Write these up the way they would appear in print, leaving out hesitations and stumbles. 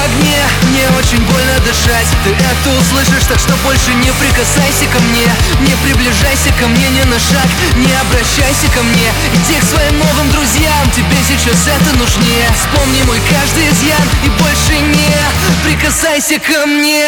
огне, мне очень больно дышать. Ты это услышишь, так что больше не прикасайся ко мне. Не приближайся ко мне ни на шаг, не обращайся ко мне. Иди к своим новым друзьям, тебе сейчас это нужнее. Вспомни мой каждый изъян и больше не прикасайся ко мне.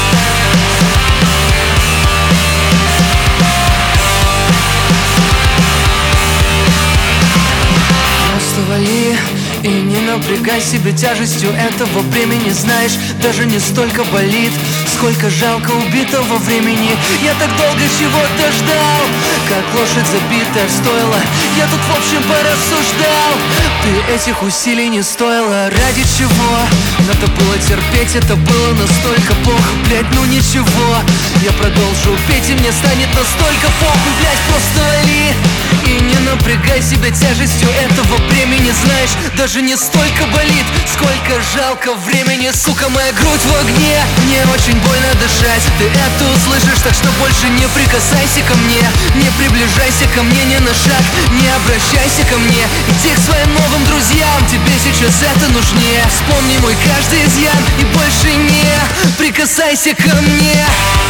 Просто вали и не напрягай себя тяжестью этого времени. Знаешь, даже не столько болит, сколько жалко убитого времени. Я так долго чего-то ждал, как лошадь забитая в стойло. Я тут в общем порассуждал, ты этих усилий не стоило. Ради чего надо было терпеть, это было настолько плохо. Блять, ну ничего, я продолжу петь, и мне станет настолько похуй. Блять, просто вали и не напрягай себя тяжестью этого времени. Знаешь, даже не столько болит, сколько жалко времени. Сука, моя грудь в огне, мне очень больно дышать. Ты это услышишь, так что больше не прикасайся ко мне. Не приближайся ко мне ни на шаг, не обращайся ко мне. Иди к своим новым друзьям, тебе сейчас это нужнее. Вспомни мой каждый изъян и больше не прикасайся ко мне.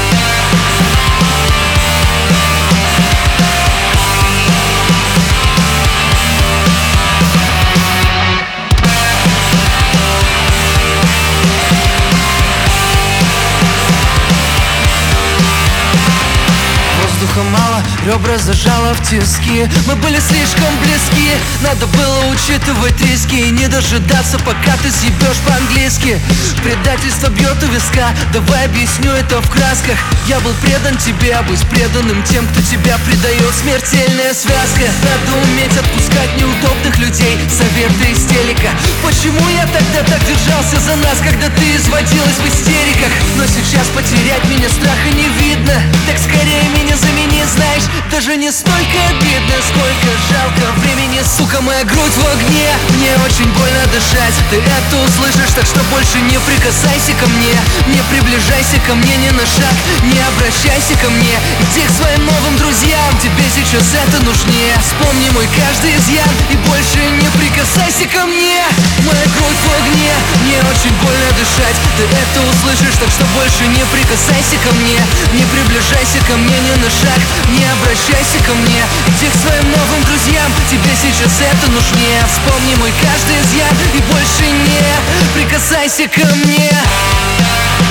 Воздуха мало, ребра зажало в тиски. Мы были слишком близки, надо было учитывать риски и не дожидаться, пока ты съебешь по-английски. Предательство бьет у виска, давай объясню это в красках. Я был предан тебе, а быть преданным тем, кто тебя предает. Смертельная связка. Надо уметь отпускать неудобных людей. Советы из телека. Почему я тогда так держался за нас, когда ты изводилась в истериках? Но сейчас потерять меня страха не видно. Так скорее меня замени, знаешь, даже не столько обидно, сколько жалко времени. Сука, моя грудь в огне, мне очень больно дышать. Ты это услышишь, так что больше не прикасайся ко мне. Не приближайся ко мне ни на шаг, не обращайся ко мне. Иди к своим новым друзьям, тебе сейчас это нужнее. Вспомни мой каждый изъян и больше не прикасайся ко мне. Моя грудь в огне, мне очень больно дышать. Ты это услышишь, так что больше не прикасайся ко мне. Не приближайся ко мне ни на шаг, не обращайся ко мне. Иди к своим новым друзьям, тебе сейчас это нужнее. Вспомни мой каждый изъян и больше не прикасайся ко мне.